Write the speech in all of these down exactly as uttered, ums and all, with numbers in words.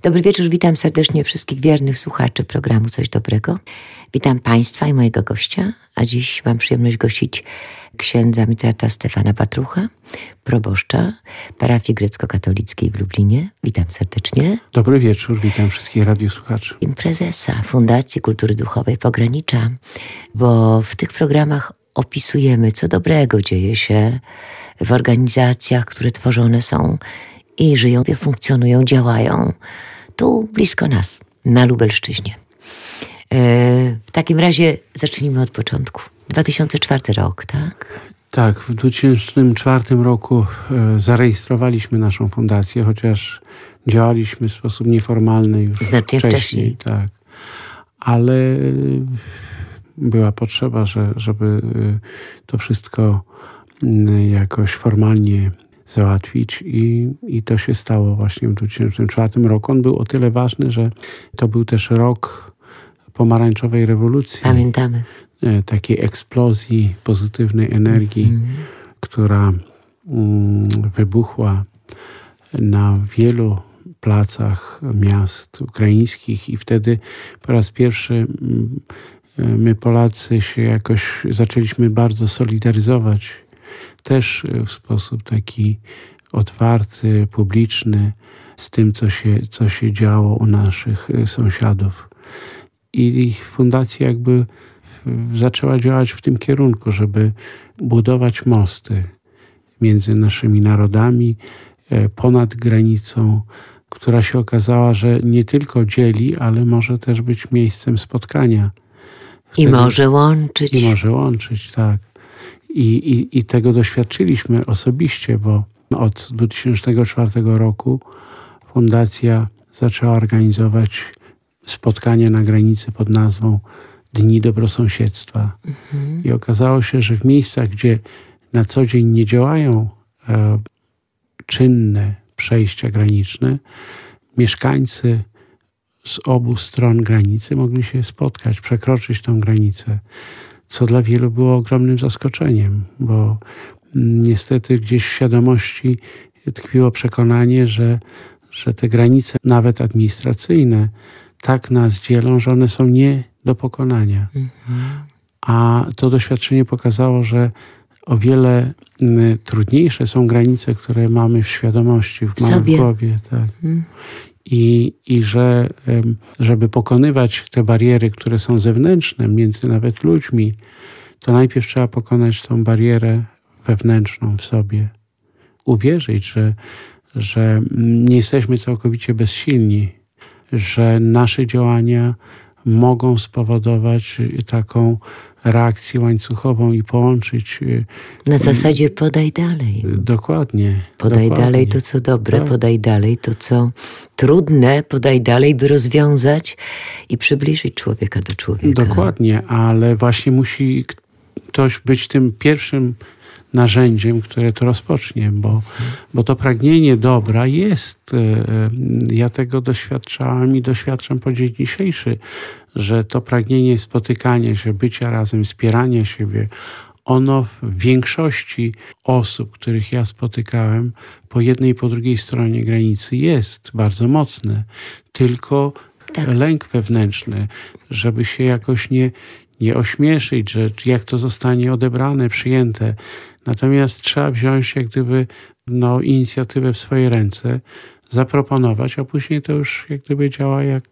Dobry wieczór, witam serdecznie wszystkich wiernych słuchaczy programu Coś Dobrego. Witam Państwa i mojego gościa, a dziś mam przyjemność gościć księdza mitrata Stefana Patrucha, proboszcza parafii grecko-katolickiej w Lublinie. Witam serdecznie. Dobry wieczór, witam wszystkich radiosłuchaczy. I prezesa Fundacji Kultury Duchowej Pogranicza, bo w tych programach opisujemy, co dobrego dzieje się w organizacjach, które tworzone są i żyją, funkcjonują, działają tu blisko nas, na Lubelszczyźnie. W takim razie zacznijmy od początku. dwa tysiące czwarty rok, tak? Tak, w dwa tysiące czwartym roku zarejestrowaliśmy naszą fundację, chociaż działaliśmy w sposób nieformalny już znacznie wcześniej. wcześniej. Tak. Ale była potrzeba, że, żeby to wszystko jakoś formalnie załatwić i, i to się stało właśnie w dwa tysiące czwartym roku. On był o tyle ważny, że to był też rok pomarańczowej rewolucji. Pamiętamy. Takiej eksplozji pozytywnej energii, mm. która mm, wybuchła na wielu placach miast ukraińskich i wtedy po raz pierwszy mm, my Polacy się jakoś zaczęliśmy bardzo solidaryzować też w sposób taki otwarty, publiczny z tym, co się, co się działo u naszych sąsiadów. I fundacja jakby zaczęła działać w tym kierunku, żeby budować mosty między naszymi narodami, ponad granicą, która się okazała, że nie tylko dzieli, ale może też być miejscem spotkania. Wtedy, I może łączyć. I może łączyć, tak. I, i, I tego doświadczyliśmy osobiście, bo od dwa tysiące czwartego roku fundacja zaczęła organizować spotkania na granicy pod nazwą Dni Dobrosąsiedztwa. Mhm. I okazało się, że w miejscach, gdzie na co dzień nie działają e, czynne przejścia graniczne, mieszkańcy z obu stron granicy mogli się spotkać, przekroczyć tą granicę, co dla wielu było ogromnym zaskoczeniem, bo niestety gdzieś w świadomości tkwiło przekonanie, że, że te granice, nawet administracyjne, tak nas dzielą, że one są nie do pokonania. Mhm. A to doświadczenie pokazało, że o wiele y, trudniejsze są granice, które mamy w świadomości, w, mamy w głowie. Tak. Mhm. I, i że y, żeby pokonywać te bariery, które są zewnętrzne, między nawet ludźmi, to najpierw trzeba pokonać tą barierę wewnętrzną w sobie. Uwierzyć, że, że nie jesteśmy całkowicie bezsilni, że nasze działania mogą spowodować taką reakcję łańcuchową i połączyć. Na zasadzie podaj dalej. Dokładnie. Podaj dokładnie. dalej to, co dobre, tak. Podaj dalej to, co trudne, podaj dalej, by rozwiązać i przybliżyć człowieka do człowieka. Dokładnie, ale właśnie musi ktoś być tym pierwszym narzędziem, które to rozpocznie, bo, bo to pragnienie dobra jest, ja tego doświadczałem i doświadczam po dzień dzisiejszy, że to pragnienie spotykania się, bycia razem, wspierania siebie, ono w większości osób, których ja spotykałem po jednej i po drugiej stronie granicy jest bardzo mocne. Tylko tak. Lęk wewnętrzny, żeby się jakoś nie, nie ośmieszyć, że jak to zostanie odebrane, przyjęte. Natomiast trzeba wziąć jak gdyby no, inicjatywę w swoje ręce, zaproponować, a później to już jak gdyby działa jak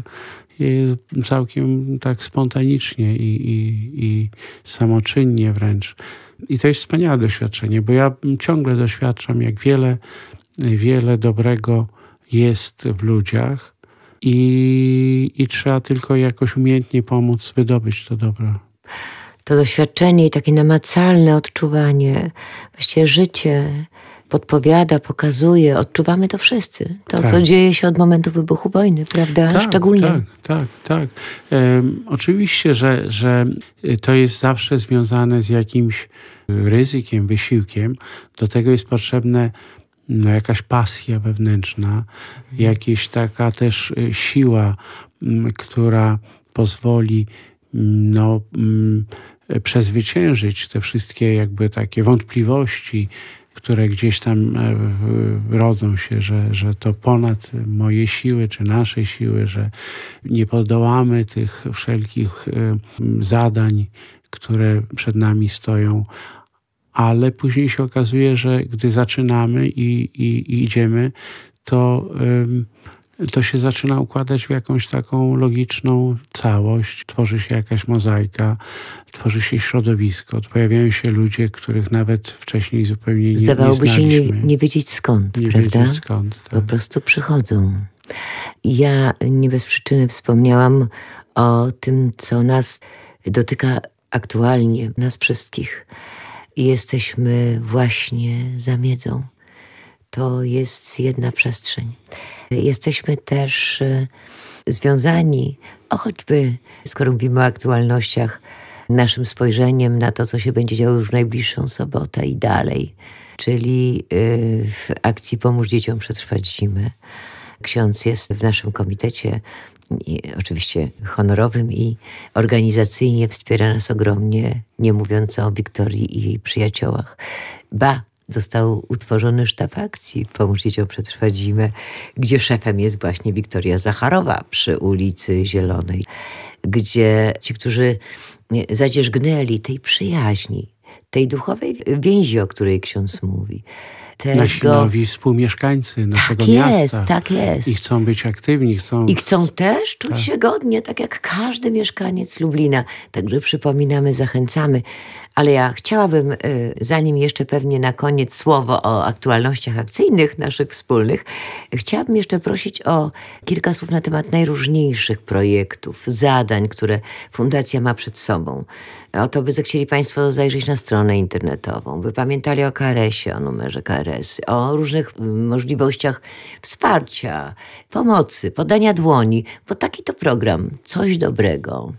całkiem tak spontanicznie i, i, i samoczynnie wręcz. I to jest wspaniałe doświadczenie, bo ja ciągle doświadczam, jak wiele, wiele dobrego jest w ludziach i, i trzeba tylko jakoś umiejętnie pomóc wydobyć to dobro. To doświadczenie i takie namacalne odczuwanie, właściwie życie podpowiada, pokazuje, odczuwamy to wszyscy. To, tak. co dzieje się od momentu wybuchu wojny, prawda? Tak, Szczególnie. Tak, tak, tak. Um, oczywiście, że, że to jest zawsze związane z jakimś ryzykiem, wysiłkiem. Do tego jest potrzebne no, jakaś pasja wewnętrzna, jakaś taka też siła, która pozwoli no, przezwyciężyć te wszystkie jakby takie wątpliwości, które gdzieś tam rodzą się, że, że to ponad moje siły, czy nasze siły, że nie podołamy tych wszelkich zadań, które przed nami stoją. Ale później się okazuje, że gdy zaczynamy i, i, i idziemy, to, to się zaczyna układać w jakąś taką logiczną całość. Tworzy się jakaś mozaika, tworzy się środowisko, pojawiają się ludzie, których nawet wcześniej zupełnie nie, Zdawałoby nie znaliśmy. się nie, nie wiedzieć skąd, nie prawda? Wiedzieć skąd, tak. Po prostu przychodzą. Ja nie bez przyczyny wspomniałam o tym, co nas dotyka aktualnie, nas wszystkich. Jesteśmy właśnie za miedzą. To jest jedna przestrzeń. Jesteśmy też związani, o choćby, skoro mówimy o aktualnościach, naszym spojrzeniem na to, co się będzie działo już w najbliższą sobotę i dalej. Czyli w akcji Pomóż Dzieciom Przetrwać Zimę. Ksiądz jest w naszym komitecie, i oczywiście honorowym, i organizacyjnie wspiera nas ogromnie, nie mówiąc o Wiktorii i jej przyjaciołach. Ba, został utworzony sztab akcji Pomóż Dzieciom Przetrwać Zimę, gdzie szefem jest właśnie Wiktoria Zacharowa przy ulicy Zielonej, gdzie ci, którzy zadzierzgnęli tej przyjaźni, tej duchowej więzi, o której ksiądz mówi, tego... Nasi nowi współmieszkańcy naszego tak miasta. Jest, tak jest. I chcą być aktywni. Chcą... I chcą też czuć tak. się godnie, tak jak każdy mieszkaniec Lublina. Także przypominamy, zachęcamy. Ale ja chciałabym, zanim jeszcze pewnie na koniec słowo o aktualnościach akcyjnych naszych wspólnych, chciałabym jeszcze prosić o kilka słów na temat najróżniejszych projektów, zadań, które Fundacja ma przed sobą. O to by zechcieli Państwo zajrzeć na stronę internetową, by pamiętali o K R S-ie, o numerze K R S, o różnych możliwościach wsparcia, pomocy, podania dłoni, bo taki to program, coś dobrego.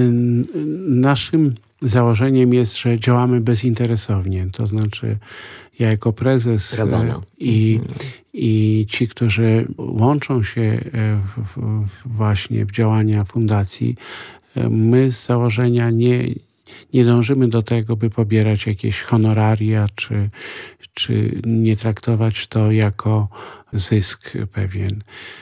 Naszym założeniem jest, że działamy bezinteresownie. To znaczy ja jako prezes i, i ci, którzy łączą się w, w, właśnie w działania fundacji, my z założenia nie, nie dążymy do tego, by pobierać jakieś honoraria, czy, czy nie traktować to jako zysk pewien.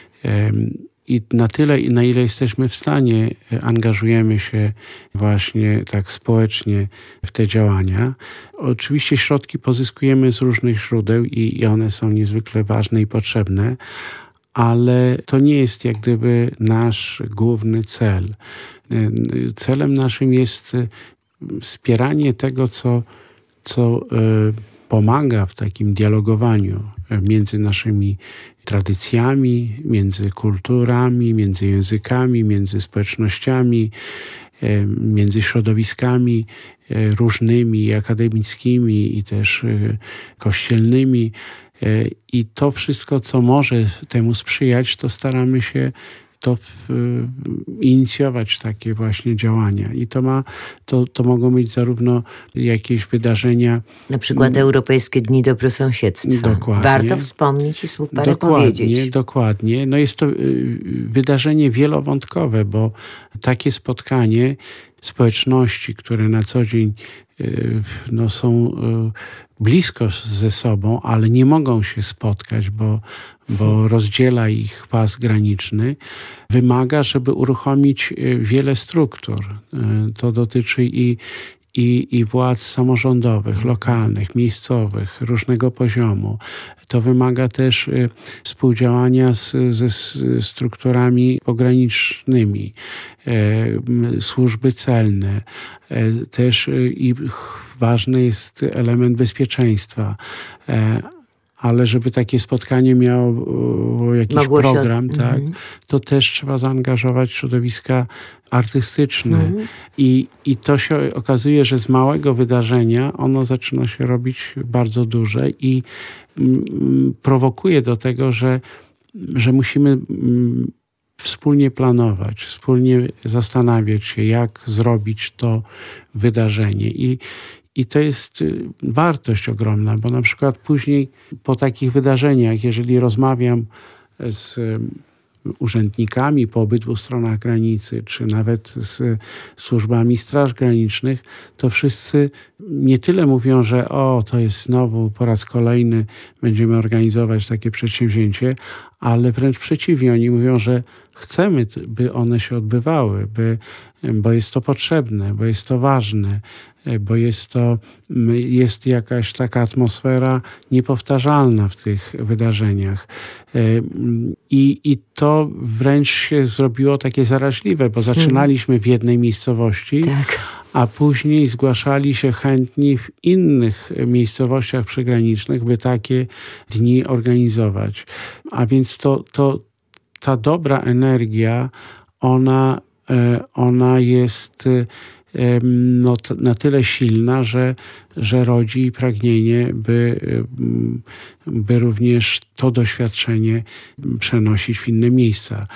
I na tyle, na ile jesteśmy w stanie, angażujemy się właśnie tak społecznie w te działania. Oczywiście środki pozyskujemy z różnych źródeł i, i one są niezwykle ważne i potrzebne, ale to nie jest jak gdyby nasz główny cel. Celem naszym jest wspieranie tego, co, co pomaga w takim dialogowaniu między naszymi tradycjami, między kulturami, między językami, między społecznościami, między środowiskami różnymi, akademickimi i też kościelnymi. I to wszystko, co może temu sprzyjać, to staramy się to w, inicjować takie właśnie działania. I to ma, to, to mogą być zarówno jakieś wydarzenia... Na przykład Europejskie Dni Dobrosąsiedztwa. Dokładnie. Warto wspomnieć i słów parę dokładnie, powiedzieć. Dokładnie. No jest to wydarzenie wielowątkowe, bo takie spotkanie społeczności, które na co dzień no, są blisko ze sobą, ale nie mogą się spotkać, bo, bo rozdziela ich pas graniczny, wymaga, żeby uruchomić wiele struktur. To dotyczy i, i, i władz samorządowych, lokalnych, miejscowych, różnego poziomu. To wymaga też współdziałania z, ze strukturami pogranicznymi, służby celne. Też i ważny jest element bezpieczeństwa. Ale żeby takie spotkanie miało jakiś Mogło program, się... tak, mm-hmm. to też trzeba zaangażować środowiska artystyczne. Mm-hmm. I, I to się okazuje, że z małego wydarzenia ono zaczyna się robić bardzo duże i mm, prowokuje do tego, że, że musimy mm, wspólnie planować, wspólnie zastanawiać się, jak zrobić to wydarzenie. I I to jest wartość ogromna, bo na przykład później po takich wydarzeniach, jeżeli rozmawiam z urzędnikami po obydwu stronach granicy, czy nawet z służbami straż granicznych, to wszyscy nie tyle mówią, że o, to jest znowu po raz kolejny będziemy organizować takie przedsięwzięcie, ale wręcz przeciwnie, oni mówią, że chcemy, by one się odbywały, by, bo jest to potrzebne, bo jest to ważne, bo jest to jest jakaś taka atmosfera niepowtarzalna w tych wydarzeniach. I, i to wręcz się zrobiło takie zaraźliwe, bo zaczynaliśmy w jednej miejscowości, Tak. a później zgłaszali się chętni w innych miejscowościach przygranicznych, by takie dni organizować. A więc to, to ta dobra energia, ona, ona jest no, na tyle silna, że, że rodzi pragnienie, by, by również to doświadczenie przenosić w inne miejsca.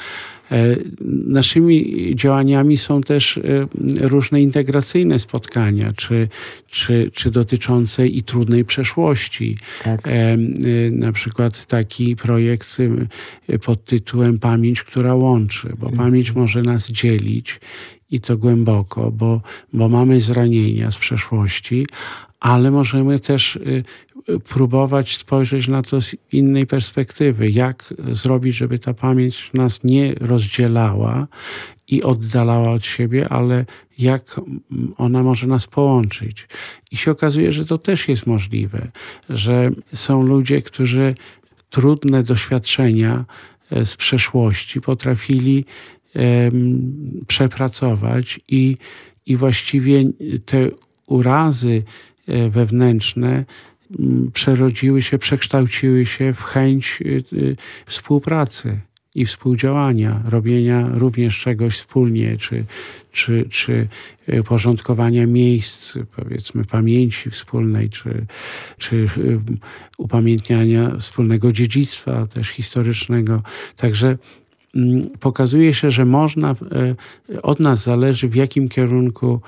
Naszymi działaniami są też różne integracyjne spotkania, czy, czy, czy dotyczące i trudnej przeszłości. Tak. Na przykład taki projekt pod tytułem Pamięć, która łączy, bo pamięć może nas dzielić i to głęboko, bo, bo mamy zranienia z przeszłości, ale możemy też próbować spojrzeć na to z innej perspektywy. Jak zrobić, żeby ta pamięć nas nie rozdzielała i oddalała od siebie, ale jak ona może nas połączyć. I się okazuje, że to też jest możliwe, że są ludzie, którzy trudne doświadczenia z przeszłości potrafili um, przepracować i, i właściwie te urazy wewnętrzne przerodziły się, przekształciły się w chęć współpracy i współdziałania, robienia również czegoś wspólnie, czy, czy, czy porządkowania miejsc, powiedzmy pamięci wspólnej, czy, czy upamiętniania wspólnego dziedzictwa też historycznego. Także pokazuje się, że można, od nas zależy, w jakim kierunku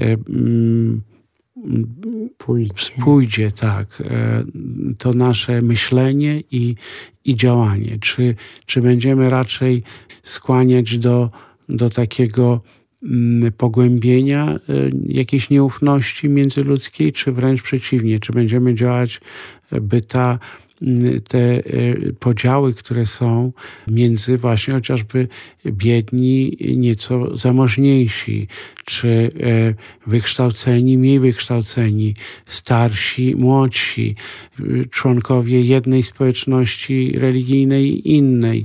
Pójdzie. Pójdzie, tak, to nasze myślenie i, i działanie. Czy, czy będziemy raczej skłaniać do, do takiego pogłębienia jakiejś nieufności międzyludzkiej, czy wręcz przeciwnie, czy będziemy działać, by ta te podziały, które są między właśnie chociażby biedni, nieco zamożniejsi, czy wykształceni, mniej wykształceni, starsi, młodsi, członkowie jednej społeczności religijnej i innej,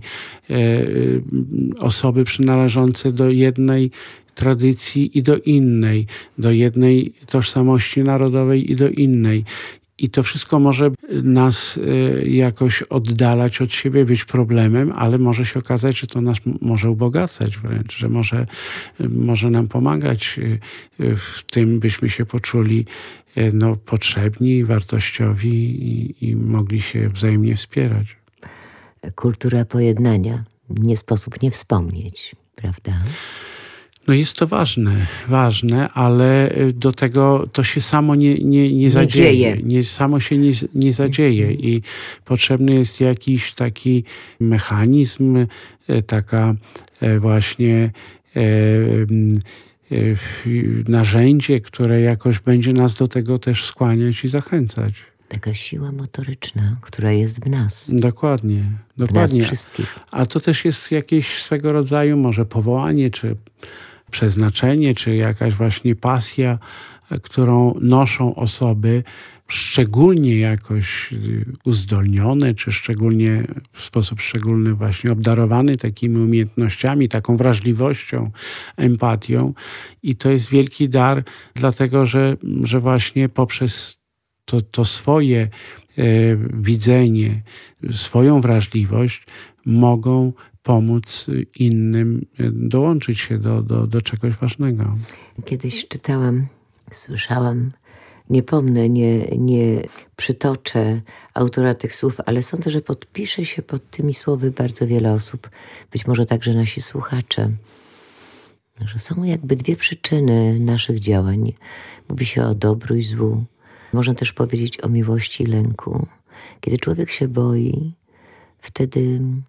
osoby przynależące do jednej tradycji i do innej, do jednej tożsamości narodowej i do innej. I to wszystko może nas jakoś oddalać od siebie, być problemem, ale może się okazać, że to nas może ubogacać wręcz, że może, może nam pomagać w tym, byśmy się poczuli no, potrzebni, wartościowi i, i mogli się wzajemnie wspierać. Kultura pojednania. Nie sposób nie wspomnieć, prawda? No jest to ważne, ważne, ale do tego to się samo nie, nie, nie, nie zadzieje. Nie, samo się nie, nie zadzieje i potrzebny jest jakiś taki mechanizm, taka właśnie e, e, narzędzie, które jakoś będzie nas do tego też skłaniać i zachęcać. Taka siła motoryczna, która jest w nas. Dokładnie, dokładnie. W nas wszystkich. A to też jest jakieś swego rodzaju może powołanie, czy przeznaczenie, czy jakaś właśnie pasja, którą noszą osoby szczególnie jakoś uzdolnione, czy szczególnie w sposób szczególny właśnie obdarowany takimi umiejętnościami, taką wrażliwością, empatią. I to jest wielki dar, dlatego że, że właśnie poprzez to, to swoje e, widzenie, swoją wrażliwość mogą pomóc innym dołączyć się do, do, do czegoś ważnego. Kiedyś czytałam, słyszałam, nie pomnę, nie, nie przytoczę autora tych słów, ale sądzę, że podpisze się pod tymi słowy bardzo wiele osób, być może także nasi słuchacze, że są jakby dwie przyczyny naszych działań. Mówi się o dobru i złu. Można też powiedzieć o miłości i lęku. Kiedy człowiek się boi, wtedy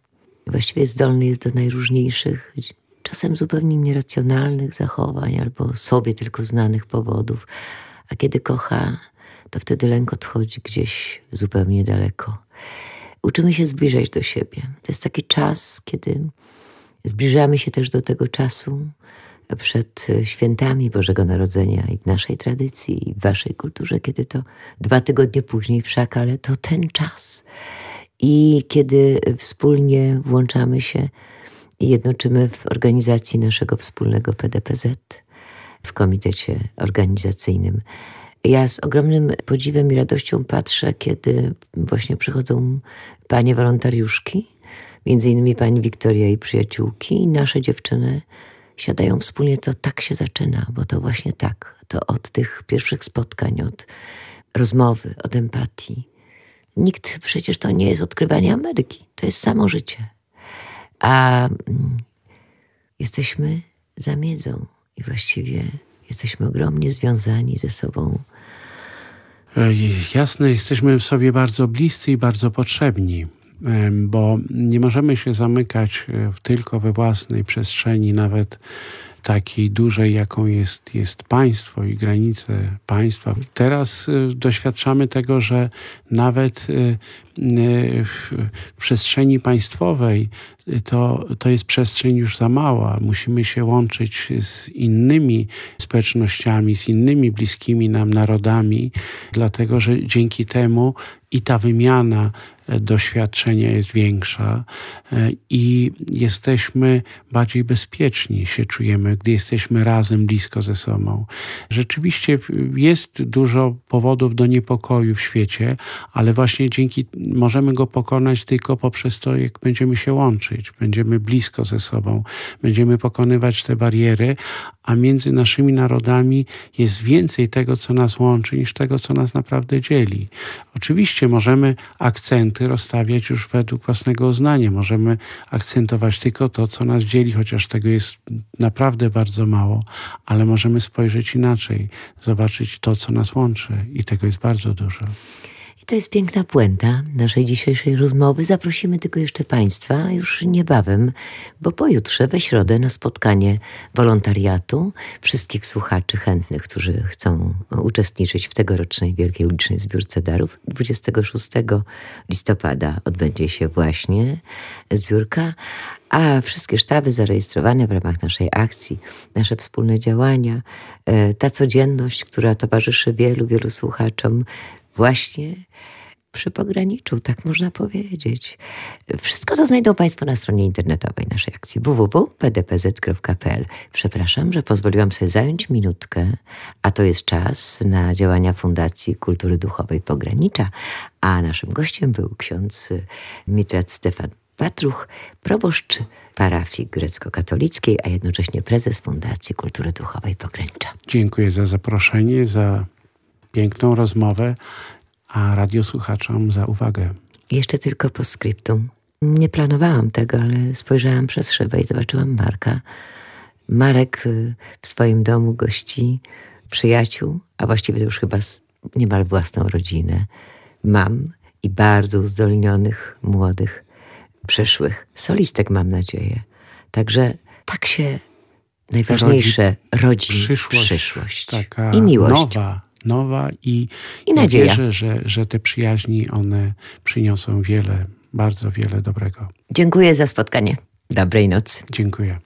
Właściwie zdolny jest do najróżniejszych, czasem zupełnie nieracjonalnych zachowań albo sobie tylko znanych powodów. A kiedy kocha, to wtedy lęk odchodzi gdzieś zupełnie daleko. Uczymy się zbliżać do siebie. To jest taki czas, kiedy zbliżamy się też do tego czasu przed świętami Bożego Narodzenia i w naszej tradycji, i w waszej kulturze, kiedy to dwa tygodnie później wszak, ale to ten czas. I kiedy wspólnie włączamy się i jednoczymy w organizacji naszego wspólnego P D P Z, w komitecie organizacyjnym. Ja z ogromnym podziwem i radością patrzę, kiedy właśnie przychodzą panie wolontariuszki, między innymi pani Wiktoria i przyjaciółki, i nasze dziewczyny siadają wspólnie. To tak się zaczyna, bo to właśnie tak. To od tych pierwszych spotkań, od rozmowy, od empatii. Nikt przecież to nie jest odkrywanie Ameryki. To jest samo życie. A mm, jesteśmy za miedzą i właściwie jesteśmy ogromnie związani ze sobą. Jasne, jesteśmy sobie bardzo bliscy i bardzo potrzebni, bo nie możemy się zamykać tylko we własnej przestrzeni, nawet takiej dużej, jaką jest, jest państwo i granice państwa. Teraz doświadczamy tego, że nawet w przestrzeni państwowej to, to jest przestrzeń już za mała. Musimy się łączyć z innymi społecznościami, z innymi bliskimi nam narodami, dlatego że dzięki temu i ta wymiana doświadczenia jest większa i jesteśmy bardziej bezpieczni, się czujemy, gdy jesteśmy razem, blisko ze sobą. Rzeczywiście jest dużo powodów do niepokoju w świecie, ale właśnie dzięki możemy go pokonać tylko poprzez to, jak będziemy się łączyć, będziemy blisko ze sobą, będziemy pokonywać te bariery, a między naszymi narodami jest więcej tego, co nas łączy, niż tego, co nas naprawdę dzieli. Oczywiście możemy akcenty rozstawiać już według własnego uznania. Możemy akcentować tylko to, co nas dzieli, chociaż tego jest naprawdę bardzo mało, ale możemy spojrzeć inaczej, zobaczyć to, co nas łączy, i tego jest bardzo dużo. I to jest piękna puenta naszej dzisiejszej rozmowy. Zaprosimy tylko jeszcze Państwa już niebawem, bo pojutrze we środę na spotkanie wolontariatu wszystkich słuchaczy chętnych, którzy chcą uczestniczyć w tegorocznej Wielkiej Ulicznej Zbiórce Darów. dwudziestego szóstego listopada odbędzie się właśnie zbiórka, a wszystkie sztaby zarejestrowane w ramach naszej akcji, nasze wspólne działania, ta codzienność, która towarzyszy wielu, wielu słuchaczom, właśnie przy pograniczu, tak można powiedzieć. Wszystko to znajdą Państwo na stronie internetowej naszej akcji w w w kropka p d p z kropka p l. Przepraszam, że pozwoliłam sobie zająć minutkę, a to jest czas na działania Fundacji Kultury Duchowej Pogranicza, a naszym gościem był ksiądz Mitrat Stefan Patruch, proboszcz parafii grecko-katolickiej, a jednocześnie prezes Fundacji Kultury Duchowej Pogranicza. Dziękuję za zaproszenie, za piękną rozmowę, a radiosłuchaczom za uwagę. Jeszcze tylko postscriptum. Nie planowałam tego, ale spojrzałam przez szybę i zobaczyłam Marka. Marek w swoim domu gości przyjaciół, a właściwie to już chyba niemal własną rodzinę. Mam i bardzo uzdolnionych, młodych, przyszłych solistek, mam nadzieję. Także tak się najważniejsze rodzi, rodzi przyszłość, przyszłość taka i miłość. Nowa. nowa i, I nadzieja. wierzę, że, że te przyjaźni, one przyniosą wiele, bardzo wiele dobrego. Dziękuję za spotkanie. Dobrej nocy. Dziękuję.